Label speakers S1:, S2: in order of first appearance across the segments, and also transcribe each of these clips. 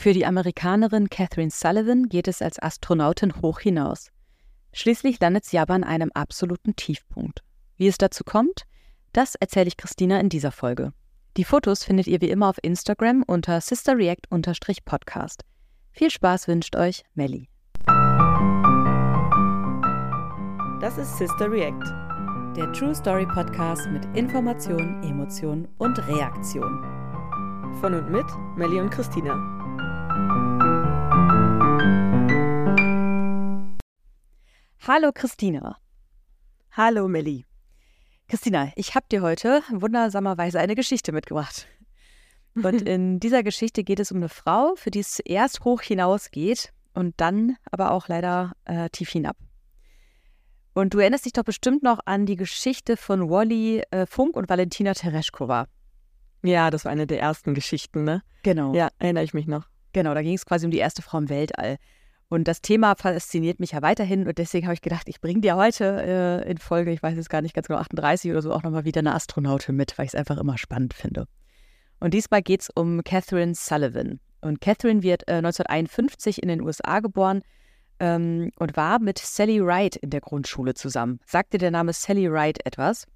S1: Für die Amerikanerin Catherine Sullivan geht es als Astronautin hoch hinaus. Schließlich landet sie aber an einem absoluten Tiefpunkt. Wie es dazu kommt, das erzähle ich Christina in dieser Folge. Die Fotos findet ihr wie immer auf Instagram unter sisterreact_podcast. Viel Spaß wünscht euch Melli.
S2: Das ist Sister React,
S1: Der True Story Podcast mit Information, Emotion und Reaktion.
S2: von und mit Melli und Christina.
S1: Hallo Christina.
S2: Hallo Melli.
S1: Christina, ich habe dir heute wundersamerweise eine Geschichte mitgebracht. Und in dieser Geschichte geht es um eine Frau, für die es zuerst hoch hinausgeht und dann aber auch leider tief hinab. Und du erinnerst dich doch bestimmt noch an die Geschichte von Wally Funk und Valentina Tereshkova.
S2: Ja, das war eine der ersten Geschichten, ne?
S1: Genau.
S2: Ja, erinnere ich mich noch.
S1: Genau, da ging es quasi um die erste Frau im Weltall. Und das Thema fasziniert mich ja weiterhin und deswegen habe ich gedacht, ich bringe dir heute in Folge, ich weiß jetzt gar nicht ganz genau, 38 oder so, auch nochmal wieder eine Astronautin mit, weil ich es einfach immer spannend finde. Und diesmal geht es um Catherine Sullivan. Und Catherine wird 1951 in den USA geboren und war mit Sally Ride in der Grundschule zusammen. Sagt dir der Name Sally Ride etwas?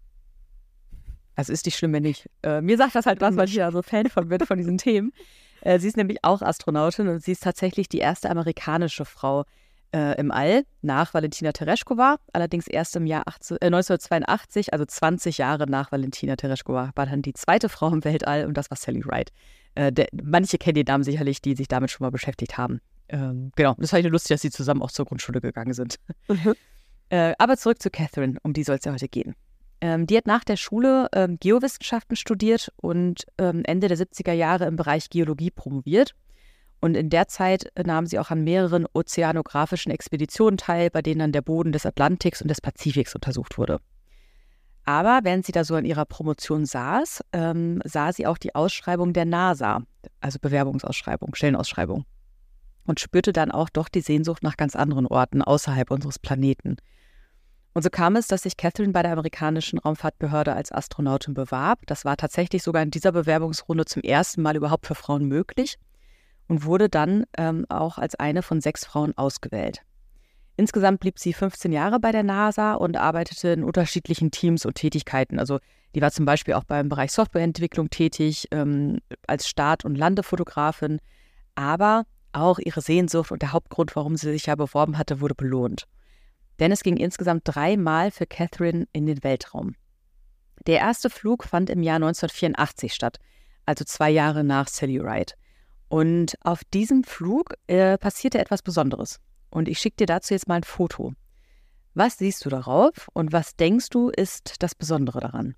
S1: Also ist nicht schlimm, wenn nicht. Mir sagt das halt was, weil ich ja so Fan von bin, von diesen Themen. Sie ist nämlich auch Astronautin und sie ist tatsächlich die erste amerikanische Frau im All nach Valentina Tereshkova. Allerdings erst im Jahr 1982, also 20 Jahre nach Valentina Tereshkova, war dann die zweite Frau im Weltall und das war Sally Ride. Manche kennen die Namen sicherlich, die sich damit schon mal beschäftigt haben. Genau, das fand ich lustig, dass sie zusammen auch zur Grundschule gegangen sind. Aber zurück zu Catherine, um die soll es ja heute gehen. Die hat nach der Schule Geowissenschaften studiert und Ende der 70er Jahre im Bereich Geologie promoviert. Und in der Zeit nahm sie auch an mehreren ozeanografischen Expeditionen teil, bei denen dann der Boden des Atlantiks und des Pazifiks untersucht wurde. Aber während sie da so in ihrer Promotion saß, sah sie auch die Ausschreibung der NASA, also Bewerbungsausschreibung, Stellenausschreibung. Und spürte dann auch doch die Sehnsucht nach ganz anderen Orten außerhalb unseres Planeten. Und so kam es, dass sich Catherine bei der amerikanischen Raumfahrtbehörde als Astronautin bewarb. Das war tatsächlich sogar in dieser Bewerbungsrunde zum ersten Mal überhaupt für Frauen möglich und wurde dann auch als eine von 6 Frauen ausgewählt. Insgesamt blieb sie 15 Jahre bei der NASA und arbeitete in unterschiedlichen Teams und Tätigkeiten. Also die war zum Beispiel auch beim Bereich Softwareentwicklung tätig, als Start- und Landefotografin. Aber auch ihre Sehnsucht und der Hauptgrund, warum sie sich ja beworben hatte, wurde belohnt. Denn es ging insgesamt 3 Mal für Catherine in den Weltraum. Der erste Flug fand im Jahr 1984 statt, also 2 Jahre nach Sally Ride. Und auf diesem Flug passierte etwas Besonderes. Und ich schicke dir dazu jetzt mal ein Foto. Was siehst du darauf und was denkst du, ist das Besondere daran?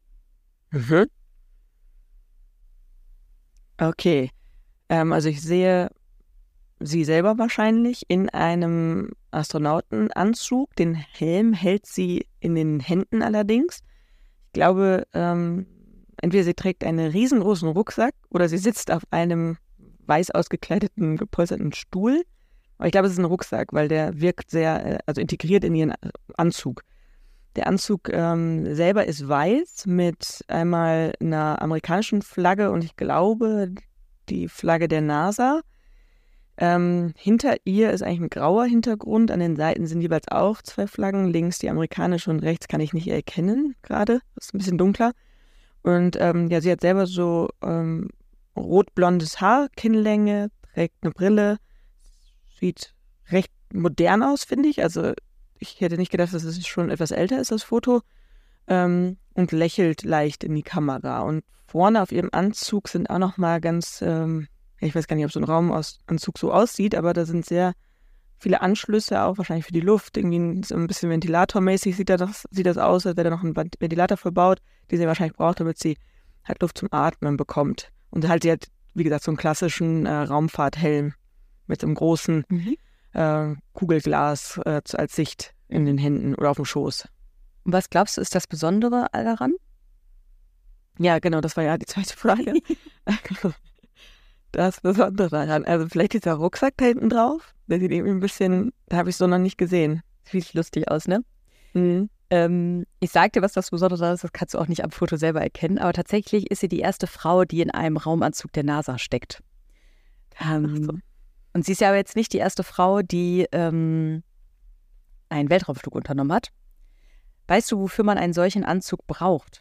S2: Okay, also ich sehe sie selber wahrscheinlich in einem Astronautenanzug. Den Helm hält sie in den Händen allerdings. Ich glaube, entweder sie trägt einen riesengroßen Rucksack oder sie sitzt auf einem weiß ausgekleideten, gepolsterten Stuhl. Aber ich glaube, es ist ein Rucksack, weil der wirkt sehr, also integriert in ihren Anzug. Der Anzug selber ist weiß mit einmal einer amerikanischen Flagge und ich glaube, die Flagge der NASA. Hinter ihr ist eigentlich ein grauer Hintergrund. An den Seiten sind jeweils auch 2 Flaggen. Links die amerikanische und rechts kann ich nicht erkennen gerade. Das ist ein bisschen dunkler. Und ja, sie hat selber so rot-blondes Haar, Kinnlänge, trägt eine Brille. Sieht recht modern aus, finde ich. Also ich hätte nicht gedacht, dass es schon etwas älter ist, das Foto. Und lächelt leicht in die Kamera. Und vorne auf ihrem Anzug sind auch noch mal ganz... ich weiß gar nicht, ob so ein Raumanzug so aussieht, aber da sind sehr viele Anschlüsse, auch wahrscheinlich für die Luft. Irgendwie so ein bisschen ventilatormäßig sieht das aus, als wäre da noch ein Ventilator verbaut, den sie wahrscheinlich braucht, damit sie halt Luft zum Atmen bekommt. Und halt sie hat, wie gesagt, so einen klassischen Raumfahrthelm mit so einem großen Kugelglas als Sicht in den Händen oder auf dem Schoß.
S1: Und was glaubst du, ist das Besondere daran?
S2: Ja, genau, das war ja die zweite Frage. Das Besondere daran. Also vielleicht dieser Rucksack da hinten drauf. Der sieht irgendwie ein bisschen, da habe ich so noch nicht gesehen.
S1: Sieht lustig aus, ne?
S2: Mhm.
S1: Ich sag dir, was das Besondere daran ist, das kannst du auch nicht am Foto selber erkennen, aber tatsächlich ist sie die erste Frau, die in einem Raumanzug der NASA steckt. Und sie ist ja aber jetzt nicht die erste Frau, die einen Weltraumflug unternommen hat. Weißt du, wofür man einen solchen Anzug braucht?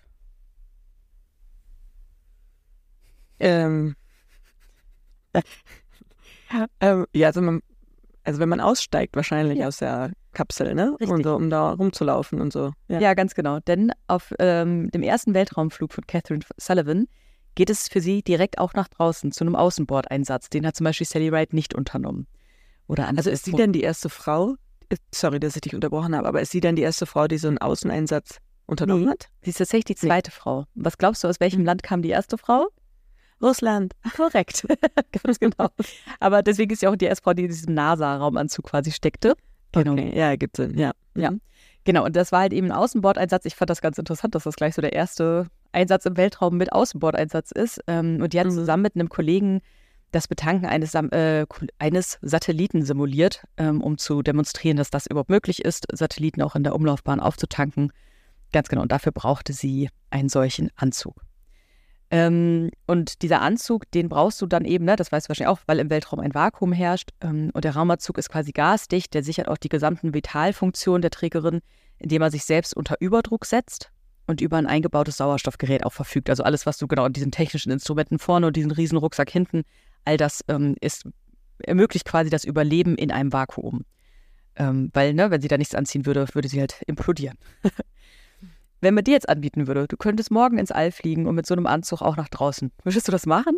S2: Ja, also wenn man aussteigt wahrscheinlich aus der Kapsel, ne?
S1: Richtig.
S2: Und so, um da rumzulaufen und so.
S1: Ja, ganz genau. Denn auf dem ersten Weltraumflug von Catherine Sullivan geht es für sie direkt auch nach draußen zu einem Außenbordeinsatz. Den hat zum Beispiel Sally Ride nicht unternommen. Oder
S2: Also ist sie denn die erste Frau? Sorry, dass ich dich unterbrochen habe, aber ist sie dann die erste Frau, die so einen Außeneinsatz unternommen hat?
S1: Sie ist tatsächlich die zweite Frau. Was glaubst du, aus welchem Land kam die erste Frau?
S2: Russland.
S1: Korrekt, ganz genau. Aber deswegen ist sie auch die erste Frau, die in diesem NASA-Raumanzug quasi steckte.
S2: Genau. Okay. Ja, ergibt Sinn, ja.
S1: Ja, genau. Und das war halt eben ein Außenbordeinsatz. Ich fand das ganz interessant, dass das gleich so der erste Einsatz im Weltraum mit Außenbordeinsatz ist. Und die hat zusammen mit einem Kollegen das Betanken eines Satelliten simuliert, um zu demonstrieren, dass das überhaupt möglich ist, Satelliten auch in der Umlaufbahn aufzutanken. Ganz genau. Und dafür brauchte sie einen solchen Anzug. Und dieser Anzug, den brauchst du dann eben, ne, das weißt du wahrscheinlich auch, weil im Weltraum ein Vakuum herrscht. Und der Raumanzug ist quasi gasdicht, der sichert auch die gesamten Vitalfunktionen der Trägerin, indem er sich selbst unter Überdruck setzt und über ein eingebautes Sauerstoffgerät auch verfügt. Also alles, was du genau in diesen technischen Instrumenten vorne und diesen riesen Rucksack hinten, all das ermöglicht quasi das Überleben in einem Vakuum. Weil, ne, wenn sie da nichts anziehen würde, würde sie halt implodieren. Wenn man dir jetzt anbieten würde, du könntest morgen ins All fliegen und mit so einem Anzug auch nach draußen. Würdest du das machen?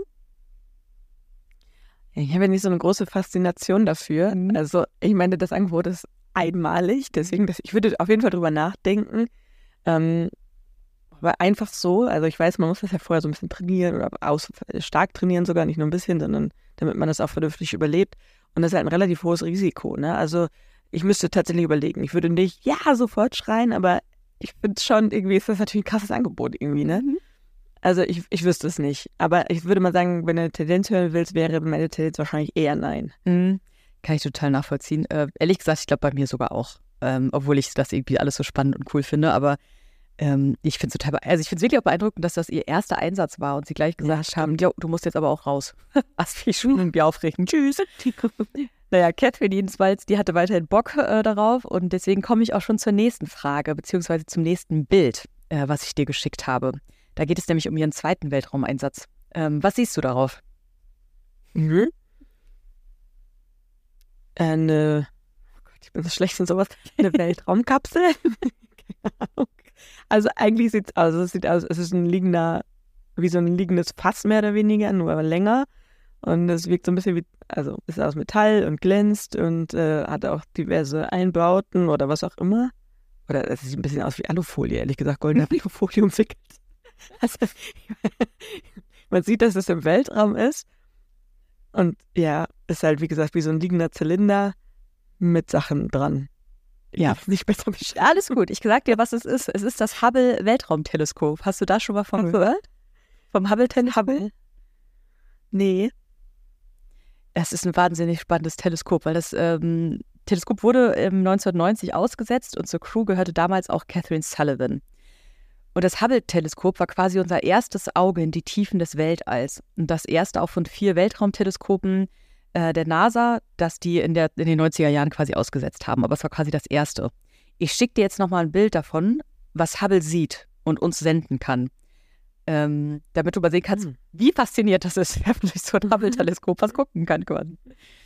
S2: Ich habe ja nicht so eine große Faszination dafür. Also ich meine, das Angebot ist einmalig, deswegen, ich würde auf jeden Fall drüber nachdenken. Aber einfach so, also ich weiß, man muss das ja vorher so ein bisschen trainieren oder stark trainieren sogar, nicht nur ein bisschen, sondern damit man das auch vernünftig überlebt. Und das ist halt ein relativ hohes Risiko, ne? Also ich müsste tatsächlich überlegen. Ich würde nicht, ja, sofort schreien, aber ich finde schon, irgendwie ist das natürlich ein krasses Angebot irgendwie, ne? Also ich wüsste es nicht. Aber ich würde mal sagen, wenn du eine Tendenz hören willst, wäre meine Tendenz wahrscheinlich eher nein.
S1: Kann ich total nachvollziehen. Ehrlich gesagt, ich glaube bei mir sogar auch. Obwohl ich das irgendwie alles so spannend und cool finde. Aber ich finde es wirklich auch beeindruckend, dass das ihr erster Einsatz war und sie gleich gesagt haben, jo, du musst jetzt aber auch raus. Was viel schon irgendwie aufregen. Tschüss. Naja, Catherine jedenfalls, die hatte weiterhin Bock darauf und deswegen komme ich auch schon zur nächsten Frage, beziehungsweise zum nächsten Bild, was ich dir geschickt habe. Da geht es nämlich um ihren zweiten Weltraumeinsatz. Was siehst du darauf?
S2: Oh Gott, ich bin so schlecht in sowas. Eine Weltraumkapsel? Keine Ahnung. Also eigentlich sieht es aus, es ist wie so ein liegendes Fass mehr oder weniger, nur länger. Und es wirkt so ein bisschen also ist aus Metall und glänzt und hat auch diverse Einbauten oder was auch immer. Oder es sieht ein bisschen aus wie Alufolie, ehrlich gesagt, goldene Alufolie umwickelt. Also, man sieht, dass es im Weltraum ist. Und ja, ist halt, wie gesagt, wie so ein liegender Zylinder mit Sachen dran.
S1: Ja,
S2: nicht besser beschreiben.
S1: Alles gut. Ich sag dir, was es ist. Es ist das Hubble-Weltraumteleskop. Hast du da schon mal von gehört? Vom Hubble-Teleskop?
S2: Hubble? Nee.
S1: Es ist ein wahnsinnig spannendes Teleskop, weil das Teleskop wurde 1990 ausgesetzt und zur Crew gehörte damals auch Catherine Sullivan. Und das Hubble-Teleskop war quasi unser erstes Auge in die Tiefen des Weltalls. Und das erste auch von 4 Weltraumteleskopen der NASA, das die in den 90er Jahren quasi ausgesetzt haben. Aber es war quasi das erste. Ich schicke dir jetzt nochmal ein Bild davon, was Hubble sieht und uns senden kann. Damit du mal sehen kannst, wie fasziniert das ist, wenn man durch so ein Hubble-Teleskop was gucken kann quasi.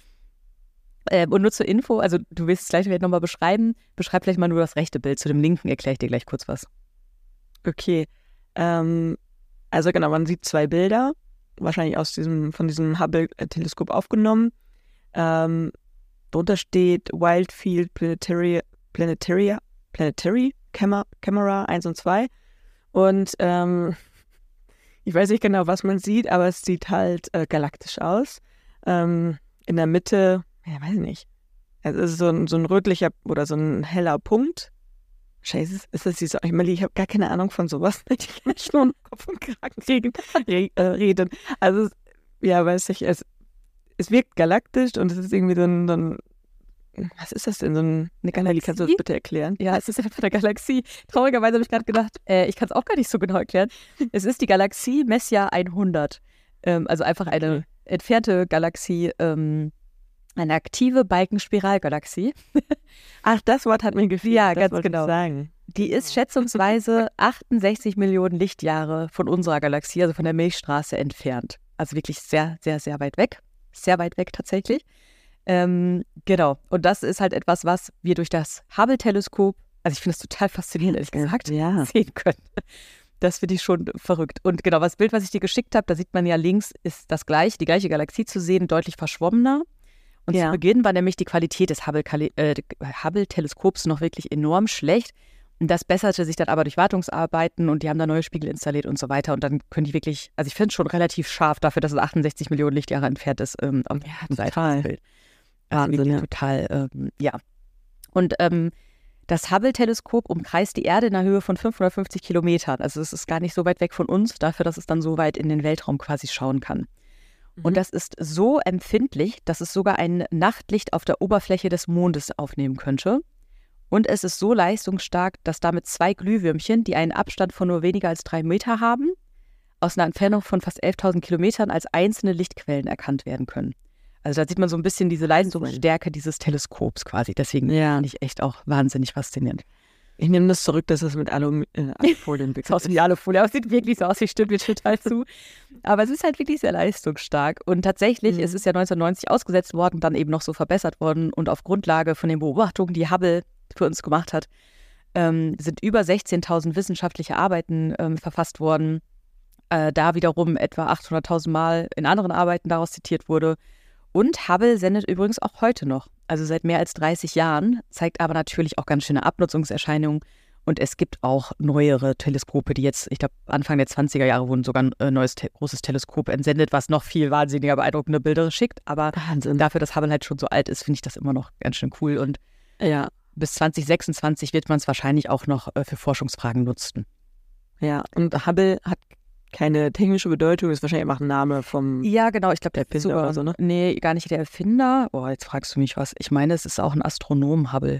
S1: Und nur zur Info, also du willst es gleich nochmal beschreiben. Beschreib vielleicht mal nur das rechte Bild. Zu dem linken erkläre ich dir gleich kurz was.
S2: Okay. Also genau, man sieht 2 Bilder, wahrscheinlich von diesem Hubble-Teleskop aufgenommen. Drunter steht Wildfield Planetary Camera 1 und 2. Und ich weiß nicht genau, was man sieht, aber es sieht halt galaktisch aus. In der Mitte, ja, weiß ich nicht. Es ist so ein rötlicher oder so ein heller Punkt. Scheiße, ist das so? Ich habe gar keine Ahnung von sowas. Ich kann mich nur Kopf und Kragen reden. Also, ja, weiß ich, es wirkt galaktisch und es ist irgendwie so ein was ist das denn? So eine Galaxie? Kannst du das bitte erklären?
S1: Ja, es ist einfach eine Galaxie. Traurigerweise habe ich gerade gedacht, ich kann es auch gar nicht so genau erklären. Es ist die Galaxie Messier 100. Also einfach eine entfernte Galaxie eine aktive Balkenspiralgalaxie.
S2: Ach, das Wort hat mir gefehlt.
S1: Ja,
S2: das
S1: ganz genau.
S2: Sagen.
S1: Die ist schätzungsweise 68 Millionen Lichtjahre von unserer Galaxie, also von der Milchstraße entfernt. Also wirklich sehr, sehr, sehr weit weg. Sehr weit weg tatsächlich. Genau. Und das ist halt etwas, was wir durch das Hubble-Teleskop, also ich finde es total faszinierend, ehrlich gesagt, sehen können. Das finde ich schon verrückt. Und genau, das Bild, was ich dir geschickt habe, da sieht man ja links, ist das gleiche, die gleiche Galaxie zu sehen, deutlich verschwommener. Und zu Beginn war nämlich die Qualität des Hubble-Teleskops noch wirklich enorm schlecht. Und das besserte sich dann aber durch Wartungsarbeiten und die haben da neue Spiegel installiert und so weiter. Und dann können die wirklich, also ich finde es schon relativ scharf dafür, dass es 68 Millionen Lichtjahre entfernt ist auf der Seite des Bildes.
S2: Wahnsinn,
S1: total, ja. Und das Hubble-Teleskop umkreist die Erde in einer Höhe von 550 Kilometern. Also es ist gar nicht so weit weg von uns, dafür, dass es dann so weit in den Weltraum quasi schauen kann. Und das ist so empfindlich, dass es sogar ein Nachtlicht auf der Oberfläche des Mondes aufnehmen könnte. Und es ist so leistungsstark, dass damit 2 Glühwürmchen, die einen Abstand von nur weniger als 3 Meter haben, aus einer Entfernung von fast 11.000 Kilometern als einzelne Lichtquellen erkannt werden können. Also da sieht man so ein bisschen diese Leistungsstärke dieses Teleskops quasi. Deswegen finde ich echt auch wahnsinnig faszinierend.
S2: Ich nehme das zurück, dass es mit Alufolie entwickelt ist.
S1: Aus wie Alufolie, aber es sieht wirklich so aus, ich stimme dir total zu. Aber es ist halt wirklich sehr leistungsstark. Und tatsächlich ist es ja 1990 ausgesetzt worden, dann eben noch so verbessert worden. Und auf Grundlage von den Beobachtungen, die Hubble für uns gemacht hat, sind über 16.000 wissenschaftliche Arbeiten verfasst worden. Da wiederum etwa 800.000 Mal in anderen Arbeiten daraus zitiert wurde. Und Hubble sendet übrigens auch heute noch, also seit mehr als 30 Jahren, zeigt aber natürlich auch ganz schöne Abnutzungserscheinungen. Und es gibt auch neuere Teleskope, die jetzt, ich glaube, Anfang der 20er Jahre wurden sogar ein neues großes Teleskop entsendet, was noch viel wahnsinniger beeindruckende Bilder schickt. Aber dafür, dass Hubble halt schon so alt ist, finde ich das immer noch ganz schön cool. Und bis 2026 wird man es wahrscheinlich auch noch für Forschungsfragen nutzen.
S2: Ja, und Hubble hat keine technische Bedeutung, ist wahrscheinlich einfach ein Name vom
S1: genau, ich glaube, der
S2: Erfinder oder so, ne?
S1: Nee, gar nicht der Erfinder. Oh, jetzt fragst du mich was. Ich meine, es ist auch ein Astronom, Hubble.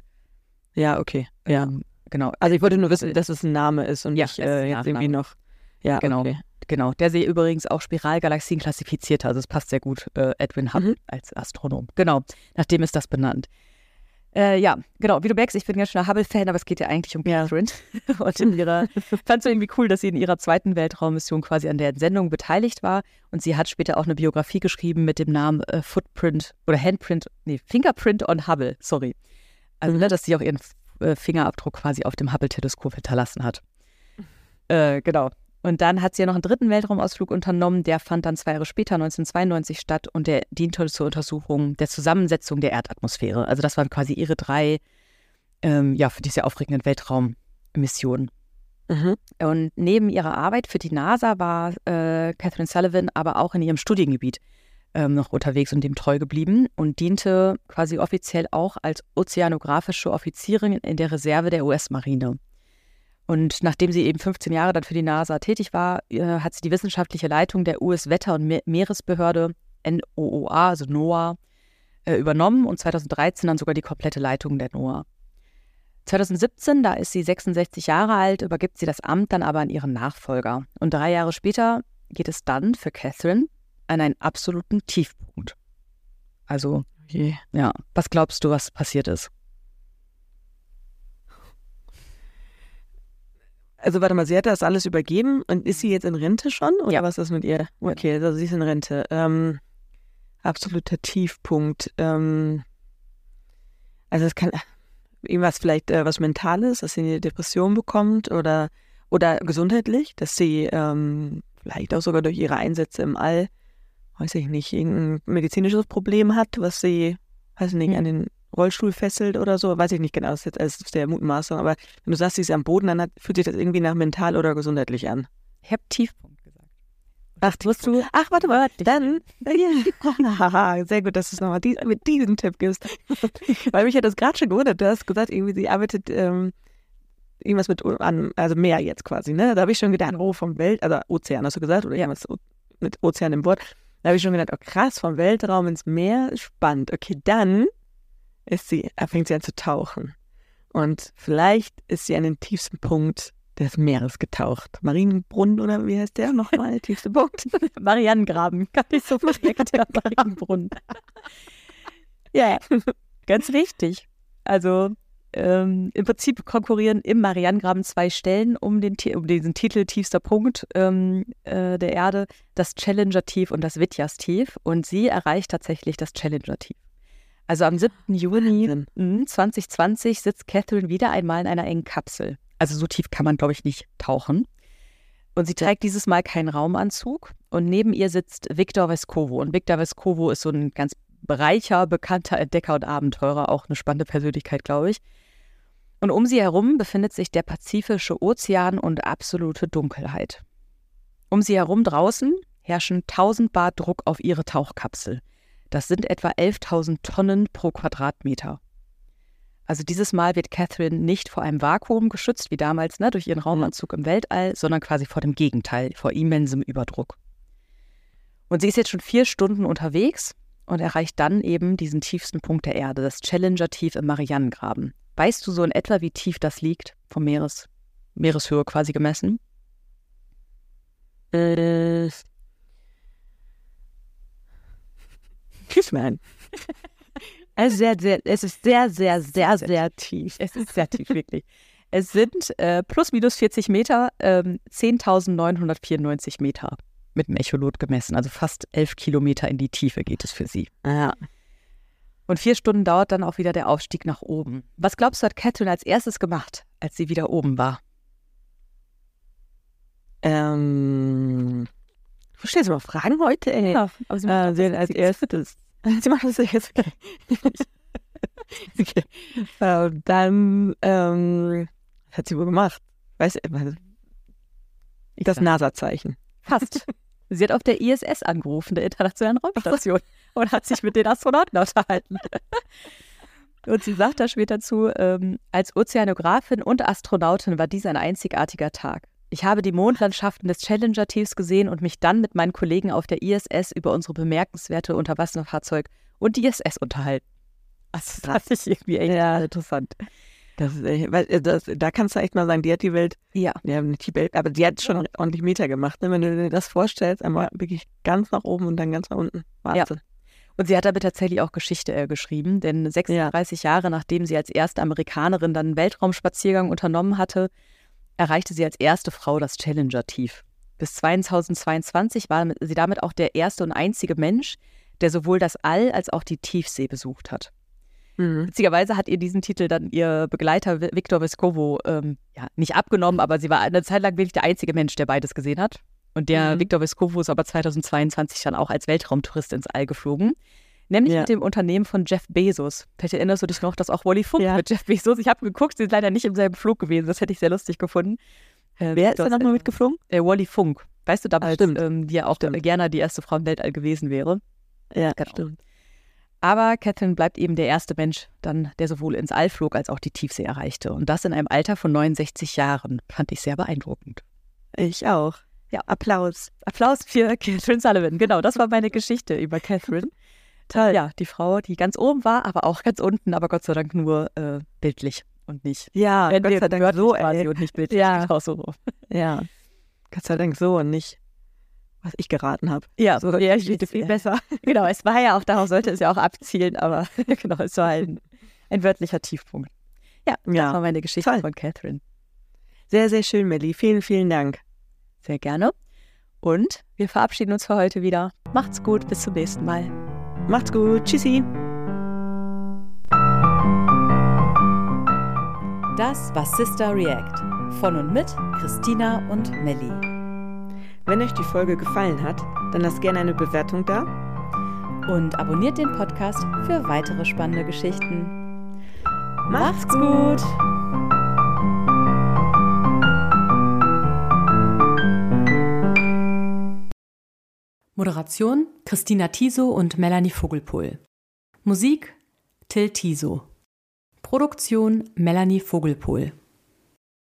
S2: Ja, okay. Ja,
S1: genau.
S2: Also ich wollte nur wissen, dass es ein Name ist und nicht jetzt irgendwie noch. Ja,
S1: genau. Okay. Genau. Der sie übrigens auch Spiralgalaxien klassifiziert hat. Also es passt sehr gut, Edwin Hubble als Astronom. Genau, nachdem ist das benannt. Ja, genau, wie du merkst, ich bin ganz schön Hubble-Fan, aber es geht ja eigentlich um Catherine. Und fand es irgendwie cool, dass sie in ihrer zweiten Weltraummission quasi an der Entsendung beteiligt war. Und sie hat später auch eine Biografie geschrieben mit dem Namen Fingerprint on Hubble, sorry. Also, dass sie auch ihren Fingerabdruck quasi auf dem Hubble-Teleskop hinterlassen hat. Genau. Und dann hat sie ja noch einen dritten Weltraumausflug unternommen, der fand dann 2 Jahre später, 1992 statt und der diente zur Untersuchung der Zusammensetzung der Erdatmosphäre. Also das waren quasi ihre 3, für diese aufregenden Weltraummissionen. Und neben ihrer Arbeit für die NASA war Catherine Sullivan aber auch in ihrem Studiengebiet noch unterwegs und dem treu geblieben und diente quasi offiziell auch als ozeanografische Offizierin in der Reserve der US-Marine. Und nachdem sie eben 15 Jahre dann für die NASA tätig war, hat sie die wissenschaftliche Leitung der US-Wetter- und Meeresbehörde NOAA, also NOAA, übernommen und 2013 dann sogar die komplette Leitung der NOAA. 2017, da ist sie 66 Jahre alt, übergibt sie das Amt dann aber an ihren Nachfolger. Und 3 Jahre später geht es dann für Catherine an einen absoluten Tiefpunkt. Also, was glaubst du, was passiert ist?
S2: Also warte mal, sie hat das alles übergeben und ist sie jetzt in Rente schon? Oder was ist mit ihr? Okay, also sie ist in Rente. Absoluter Tiefpunkt. Also es kann irgendwas vielleicht was Mentales, dass sie eine Depression bekommt oder gesundheitlich, dass sie vielleicht auch sogar durch ihre Einsätze im All, weiß ich nicht, irgendein medizinisches Problem hat, was sie, weiß ich nicht, an den Rollstuhl fesselt oder so, weiß ich nicht genau, das ist jetzt alles der Mutmaßung, aber wenn du sagst, sie ist am Boden, dann fühlt sich das irgendwie nach mental oder gesundheitlich an.
S1: Ich habe Tiefpunkt gesagt.
S2: Warte mal, dann, sehr gut, dass du es nochmal mit diesem Tipp gibst, weil mich hat das gerade schon gewundert, du hast gesagt, irgendwie sie arbeitet irgendwas also Meer jetzt quasi, ne, da habe ich schon gedacht, vom also Ozean hast du gesagt, oder irgendwas mit Ozean im Wort, da habe ich schon gedacht, krass, vom Weltraum ins Meer, spannend, okay, dann fängt sie an zu tauchen. Und vielleicht ist sie an den tiefsten Punkt Der ist Meeres getaucht. Marienbrunnen oder wie heißt der nochmal? Tiefste Punkt.
S1: Marianengraben. Gar nicht so versteckt, der Marienbrunnen. Ja, ganz richtig. Also im Prinzip konkurrieren im Marianengraben 2 Stellen um diesen Titel tiefster Punkt der Erde, das Challenger-Tief und das Vityas-Tief. Und sie erreicht tatsächlich das Challenger-Tief. Also am 7. Juni 2020 sitzt Catherine wieder einmal in einer engen Kapsel. Also so tief kann man, glaube ich, nicht tauchen. Und sie trägt dieses Mal keinen Raumanzug. Und neben ihr sitzt Victor Vescovo. Und Victor Vescovo ist so ein ganz reicher, bekannter Entdecker und Abenteurer. Auch eine spannende Persönlichkeit, glaube ich. Und um sie herum befindet sich der Pazifische Ozean und absolute Dunkelheit. Um sie herum draußen herrschen 1000 Bar Druck auf ihre Tauchkapsel. Das sind etwa 11.000 Tonnen pro Quadratmeter. Also dieses Mal wird Catherine nicht vor einem Vakuum geschützt, wie damals, durch ihren Raumanzug im Weltall, sondern quasi vor dem Gegenteil, vor immensem Überdruck. Und sie ist jetzt schon 4 Stunden unterwegs und erreicht dann eben diesen tiefsten Punkt der Erde, das Challenger-Tief im Marianengraben. Weißt du so in etwa, wie tief das liegt, vom Meereshöhe quasi gemessen?
S2: Gib mir ein.
S1: Es ist sehr tief. Es ist sehr tief, wirklich. Es sind plus minus 40 Meter, 10.994 Meter mit dem Echolot gemessen. Also fast 11 Kilometer in die Tiefe geht es für sie.
S2: Ja.
S1: Und 4 Stunden dauert dann auch wieder der Aufstieg nach oben. Was glaubst du, hat Catherine als erstes gemacht, als sie wieder oben war?
S2: Du stellst mal Fragen heute, ey.
S1: Ja, aber sie macht
S2: sie hat als erstes. Sie macht das jetzt. Okay. Dann, was hat sie wohl gemacht? Weißt du, das NASA-Zeichen.
S1: Fast. Sie hat auf der ISS angerufen, der Internationalen Raumstation, und hat sich mit den Astronauten unterhalten. Und sie sagt da später zu, als Ozeanografin und Astronautin war dies ein einzigartiger Tag. Ich habe die Mondlandschaften des Challenger-Tiefs gesehen und mich dann mit meinen Kollegen auf der ISS über unsere bemerkenswerte Unterwasserfahrzeug und die ISS unterhalten. Also das fand ich irgendwie echt interessant.
S2: Da kannst du echt mal sagen, die hat die Welt, nicht die Welt, aber die hat schon ordentlich Meter gemacht. Ne? Wenn du dir das vorstellst, einmal wirklich ganz nach oben und dann ganz nach unten. Wahnsinn.
S1: Ja. Und sie hat damit tatsächlich auch Geschichte geschrieben, denn 36 Jahre nachdem sie als erste Amerikanerin dann einen Weltraumspaziergang unternommen hatte, erreichte sie als erste Frau das Challenger-Tief. Bis 2022 war sie damit auch der erste und einzige Mensch, der sowohl das All als auch die Tiefsee besucht hat. Witzigerweise hat ihr diesen Titel dann ihr Begleiter Victor Vescovo nicht abgenommen, aber sie war eine Zeit lang wirklich der einzige Mensch, der beides gesehen hat. Und der Victor Vescovo ist aber 2022 dann auch als Weltraumtourist ins All geflogen. Nämlich mit dem Unternehmen von Jeff Bezos. Vielleicht erinnerst du dich noch, dass auch Wally Funk mit Jeff Bezos, ich habe geguckt, sie sind leider nicht im selben Flug gewesen, das hätte ich sehr lustig gefunden.
S2: Wer ist da nochmal mitgeflogen?
S1: Wally Funk. Weißt du, damals, die ja auch gerne die erste Frau im Weltall gewesen wäre.
S2: Ja, genau. Stimmt.
S1: Aber Catherine bleibt eben der erste Mensch, dann, der sowohl ins All flog als auch die Tiefsee erreichte. Und das in einem Alter von 69 Jahren. Fand ich sehr beeindruckend.
S2: Ich auch.
S1: Ja, Applaus. Applaus für Catherine Sullivan. Genau, das war meine Geschichte über Catherine.
S2: Toll.
S1: Ja, die Frau, die ganz oben war, aber auch ganz unten, aber Gott sei Dank nur bildlich und nicht.
S2: Ja, Gott sei Dank so,
S1: quasi und nicht bildlich.
S2: Ja.
S1: So.
S2: Ja, Gott sei Dank so und nicht, was ich geraten habe.
S1: Ja,
S2: so viel besser.
S1: Genau, es war ja auch, darauf sollte es ja auch abzielen, aber genau, es war ein wörtlicher Tiefpunkt. Ja, das war meine Geschichte von Catherine.
S2: Sehr, sehr schön, Melli. Vielen, vielen Dank.
S1: Sehr gerne. Und wir verabschieden uns für heute wieder. Macht's gut, bis zum nächsten Mal.
S2: Macht's gut. Tschüssi.
S1: Das war Sister React. Von und mit Christina und Melli.
S2: Wenn euch die Folge gefallen hat, dann lasst gerne eine Bewertung da.
S1: Und abonniert den Podcast für weitere spannende Geschichten. Macht's gut! Moderation Christina Thiso und Melanie Vogelpohl. Musik Till Thiso. Produktion Melanie Vogelpohl.